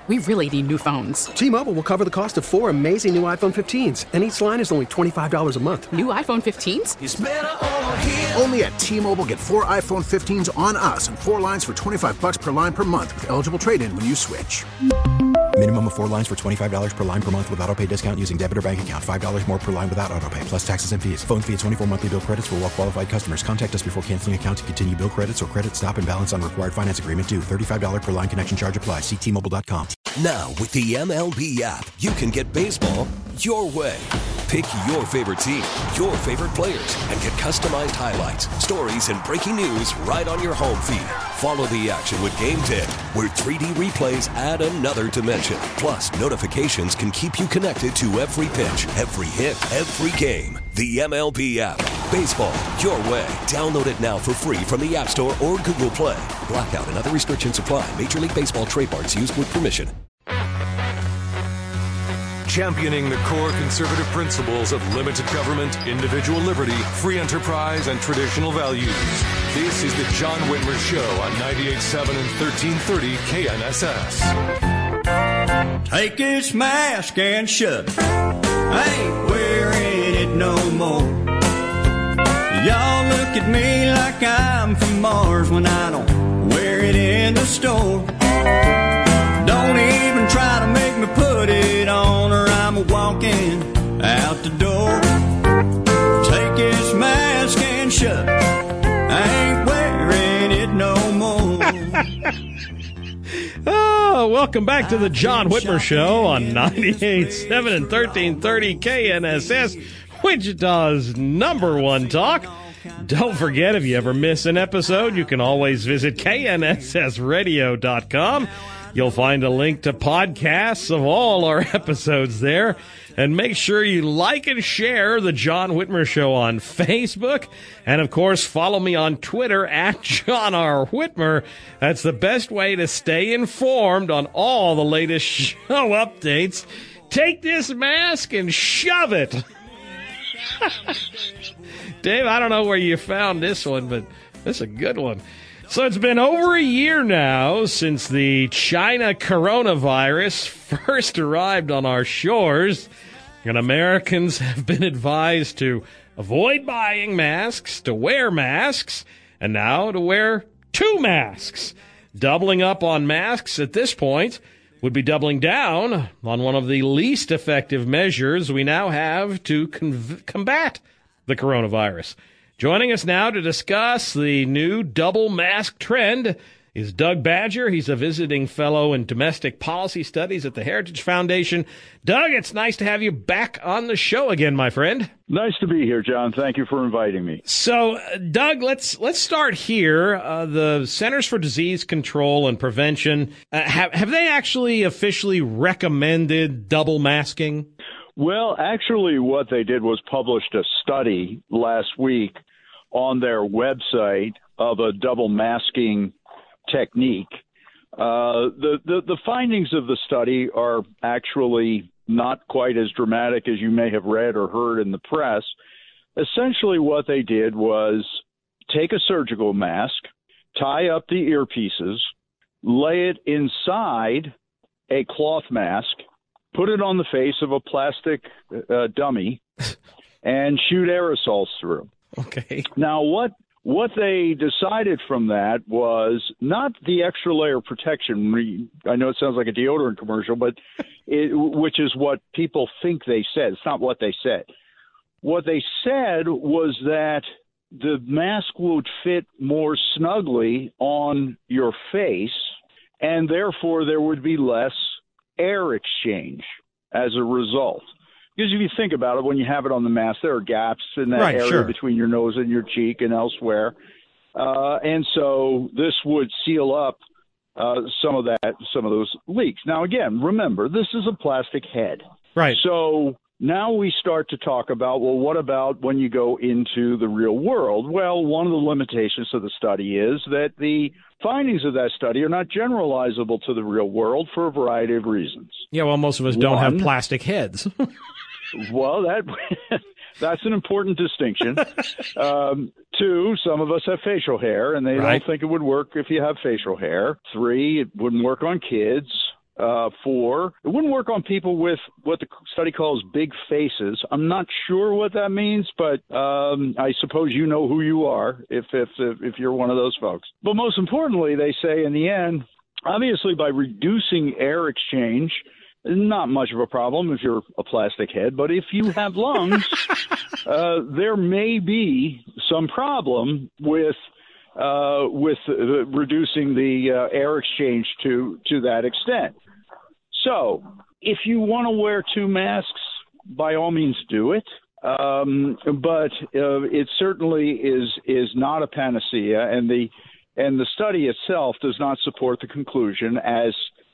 We really need new phones. T-Mobile will cover the cost of 4 amazing new iPhone 15s, and each line is only $25 a month. New iPhone 15s? It's better over here. Only at T-Mobile, get 4 iPhone 15s on us and 4 lines for $25 per line per month with eligible trade-in when you switch. Minimum of 4 lines for $25 per line per month with autopay discount using debit or bank account. $5 more per line without autopay, plus taxes and fees. Phone fee at 24 monthly bill credits for well-qualified customers. Contact us before canceling account to continue bill credits or credit stop and balance on required finance agreement due. $35 per line connection charge applies. See T-Mobile.com. Now, with the MLB app, you can get baseball your way. Pick your favorite team, your favorite players, and get customized highlights, stories, and breaking news right on your home feed. Follow the action with Game Day, where 3D replays add another dimension. Plus, notifications can keep you connected to every pitch, every hit, every game. The MLB app. Baseball your way. Download it now for free from the App Store or Google Play. Blackout and other restrictions apply. Major League Baseball trademarks used with permission. Championing the core conservative principles of limited government, individual liberty, free enterprise, and traditional values. This is the John Whitmer Show on 98.7 and 1330 KNSS. Take this mask and shove it. I ain't wearing it no more. Y'all look at me like I'm from Mars when I don't wear it in the store. Don't even try to make me put it on or I'm walking out the door. Take this mask and shove it. I ain't wearing it no more. Oh, welcome back to the John Whitmer Show on 98.7 and 1330 KNSS, Wichita's #1 talk. Don't forget, if you ever miss an episode, you can always visit knssradio.com. You'll find a link to podcasts of all our episodes there. And make sure you like and share the John Whitmer Show on Facebook. And, of course, follow me on Twitter at John R. Whitmer. That's the best way to stay informed on all the latest show updates. Take this mask and shove it. Dave, I don't know where you found this one, but this is a good one. So it's been over a year now since the China coronavirus first arrived on our shores, and Americans have been advised to avoid buying masks, to wear masks, and now to wear 2 masks. Doubling up on masks at this point would be doubling down on one of the least effective measures we now have to combat the coronavirus. Joining us now to discuss the new double mask trend is Doug Badger. He's a visiting fellow in domestic policy studies at the Heritage Foundation. Doug, it's nice to have you back on the show again, my friend. Nice to be here, John. Thank you for inviting me. So, Doug, let's start here. The Centers for Disease Control and Prevention, have they actually officially recommended double masking? Well, actually, what they did was published a study last week on their website of a double masking technique. The findings of the study are actually not quite as dramatic as you may have read or heard in the press. Essentially, what they did was take a surgical mask, tie up the earpieces, lay it inside a cloth mask, put it on the face of a plastic dummy, and shoot aerosols through. Okay. Now, what they decided from that was not the extra layer of protection. I know it sounds like a deodorant commercial, but which is what people think they said. It's not what they said. What they said was that the mask would fit more snugly on your face, and therefore there would be less air exchange as a result. Because if you think about it, when you have it on the mask, there are gaps in that area between your nose and your cheek and elsewhere. And so this would seal up some of those leaks. Now, again, remember, this is a plastic head. Right. So now we start to talk about, well, what about when you go into the real world? Well, one of the limitations of the study is that the findings of that study are not generalizable to the real world for a variety of reasons. Yeah, well, most of us don't have plastic heads. Well, that's an important distinction. 2, some of us have facial hair, and they don't think it would work if you have facial hair. 3, it wouldn't work on kids. it wouldn't work on people with what the study calls big faces. I'm not sure what that means, but I suppose you know who you are if you're one of those folks. But most importantly, they say in the end, obviously by reducing air exchange, not much of a problem if you're a plastic head, but if you have lungs, there may be some problem with reducing the air exchange to that extent. So if you want to wear 2 masks, by all means do it. But it certainly is not a panacea, and the study itself does not support the conclusion, as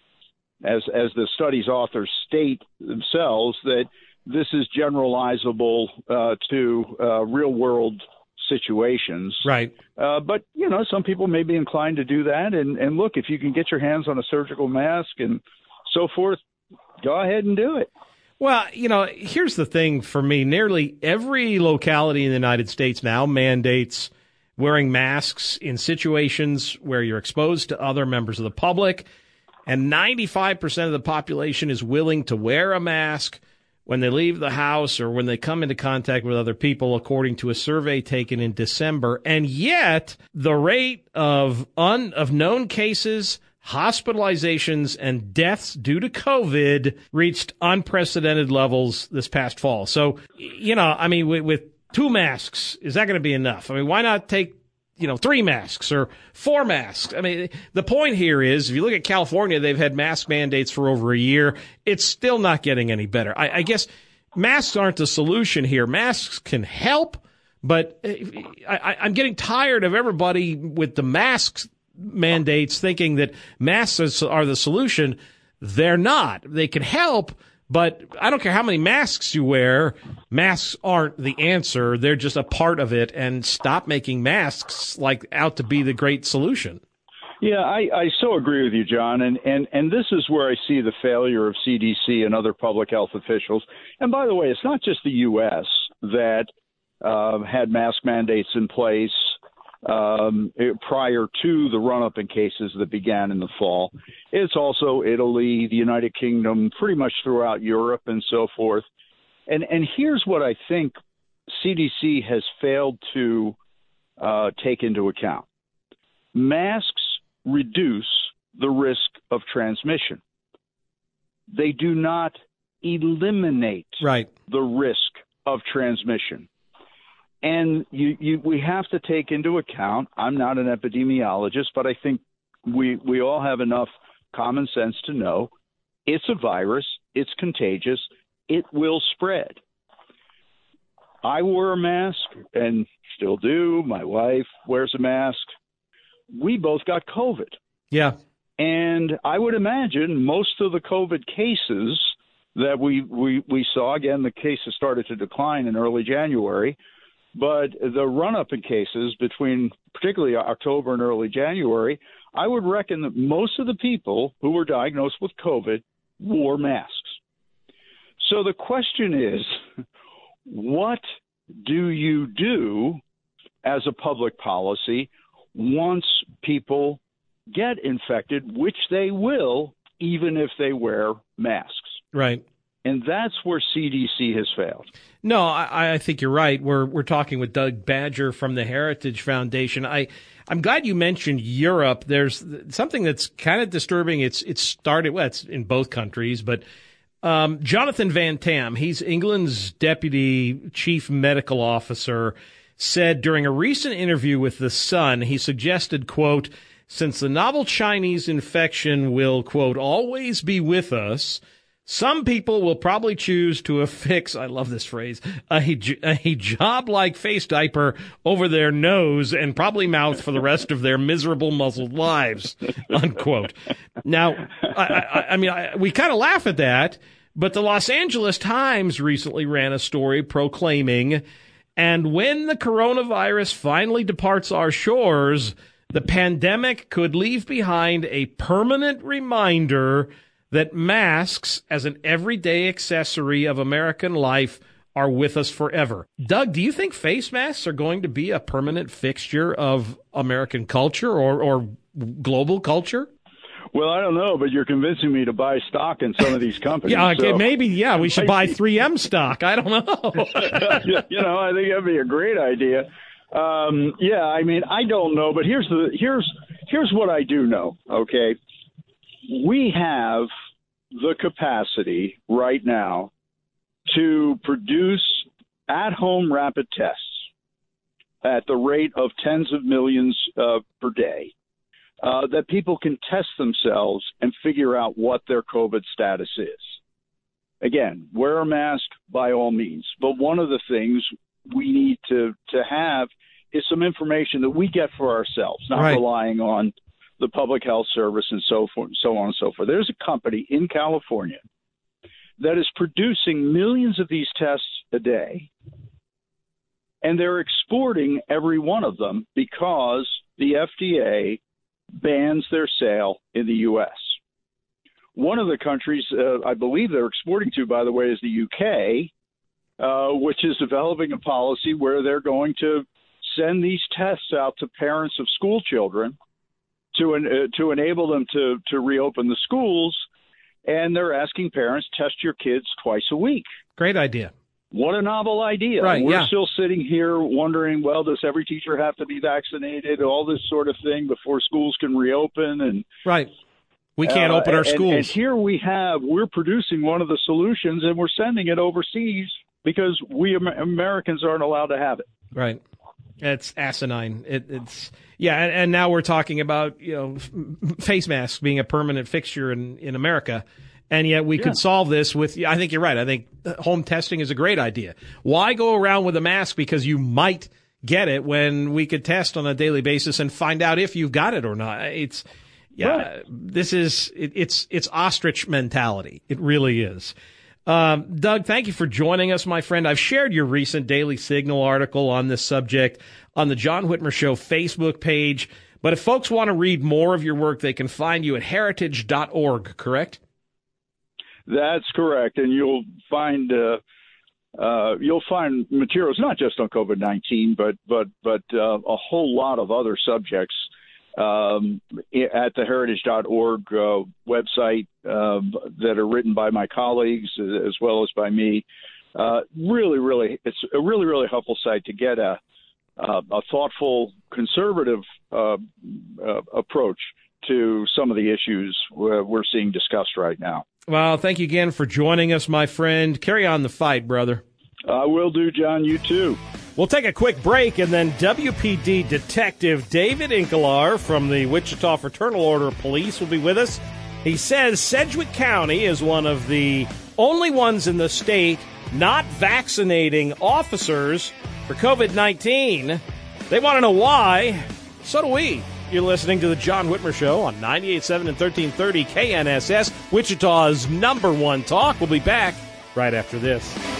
the study's authors state themselves, that this is generalizable to real world situations. Right. But, some people may be inclined to do that. And look, if you can get your hands on a surgical mask and so forth, go ahead and do it. Well, here's the thing for me. Nearly every locality in the United States now mandates wearing masks in situations where you're exposed to other members of the public. And 95% of the population is willing to wear a mask when they leave the house or when they come into contact with other people, according to a survey taken in December. And yet the rate of known cases, hospitalizations, and deaths due to COVID reached unprecedented levels this past fall. So, with 2 masks, is that going to be enough? Why not take 3 masks or 4 masks? The point here is, if you look at California, they've had mask mandates for over a year. It's still not getting any better. I guess masks aren't the solution here. Masks can help, but I'm getting tired of everybody with the masks mandates thinking that masks are the solution. They're not. They can help, but I don't care how many masks you wear. Masks aren't the answer. They're just a part of it, and stop making masks out to be the great solution. Yeah, I so agree with you, John. And this is where I see the failure of CDC and other public health officials. And by the way, it's not just the U.S. that had mask mandates in place prior to the run-up in cases that began in the fall. It's also Italy, the United Kingdom, pretty much throughout Europe and so forth. And here's what I think CDC has failed to take into account. Masks reduce the risk of transmission. They do not eliminate the risk of transmission. And we have to take into account, I'm not an epidemiologist, but I think we all have enough common sense to know it's a virus, it's contagious, it will spread. I wore a mask and still do. My wife wears a mask. We both got COVID. Yeah. And I would imagine most of the COVID cases that we saw, again, the cases started to decline in early January, but the run-up in cases between particularly October and early January, I would reckon that most of the people who were diagnosed with COVID wore masks. So the question is, what do you do as a public policy once people get infected, which they will, even if they wear masks? Right. And that's where CDC has failed. No, I think you're right. We're talking with Doug Badger from the Heritage Foundation. I'm glad you mentioned Europe. There's something that's kind of disturbing. It's in both countries, but Jonathan Van Tam, he's England's deputy chief medical officer, said during a recent interview with The Sun, he suggested, quote, since the novel Chinese infection will, quote, always be with us, some people will probably choose to affix, I love this phrase, a hijab-like face diaper over their nose and probably mouth for the rest of their miserable muzzled lives, unquote. Now, we kind of laugh at that, but the Los Angeles Times recently ran a story proclaiming, and when the coronavirus finally departs our shores, the pandemic could leave behind a permanent reminder that masks, as an everyday accessory of American life, are with us forever. Doug, do you think face masks are going to be a permanent fixture of American culture or global culture? Well, I don't know, but you're convincing me to buy stock in some of these companies. Yeah, okay, so. maybe, yeah, we should buy 3M stock. I don't know. I think that'd be a great idea. I mean, I don't know, but here's what I do know, okay? We have the capacity right now to produce at-home rapid tests at the rate of tens of millions per day, that people can test themselves and figure out what their COVID status is. Again, wear a mask by all means, but one of the things we need to have is some information that we get for ourselves, not relying on the public health service and so on and so forth. There's a company in California that is producing millions of these tests a day, and they're exporting every one of them because the FDA bans their sale in the U.S. One of the countries I believe they're exporting to, by the way, is the UK, which is developing a policy where they're going to send these tests out to parents of school children to enable them to reopen the schools, and they're asking parents, test your kids twice a week. Great idea. What a novel idea. Right, We're still sitting here wondering, well, does every teacher have to be vaccinated, all this sort of thing before schools can reopen? And right. We can't open our schools. And here we're producing one of the solutions, and we're sending it overseas because we Americans aren't allowed to have it. Right. It's asinine. And now we're talking about face masks being a permanent fixture in America, and yet we could solve this with. I think you're right. I think home testing is a great idea. Why go around with a mask because you might get it when we could test on a daily basis and find out if you've got it or not? This is it's ostrich mentality. It really is. Doug, thank you for joining us, my friend. I've shared your recent Daily Signal article on this subject on the John Whitmer Show Facebook page. But if folks want to read more of your work, they can find you at heritage.org, correct? That's correct. And you'll find materials not just on COVID-19, but a whole lot of other subjects at the heritage.org website that are written by my colleagues as well as by me. Really, it's a really helpful site to get a thoughtful, conservative approach to some of the issues we're seeing discussed right now. Well, thank you again for joining us, my friend. Carry on the fight, brother. I will do, John. You too. We'll take a quick break, and then WPD Detective David Inkelar from the Wichita Fraternal Order of Police will be with us. He says Sedgwick County is one of the only ones in the state not vaccinating officers for COVID-19. They want to know why. So do we. You're listening to the John Whitmer Show on 98.7 and 1330 KNSS, Wichita's #1 talk. We'll be back right after this.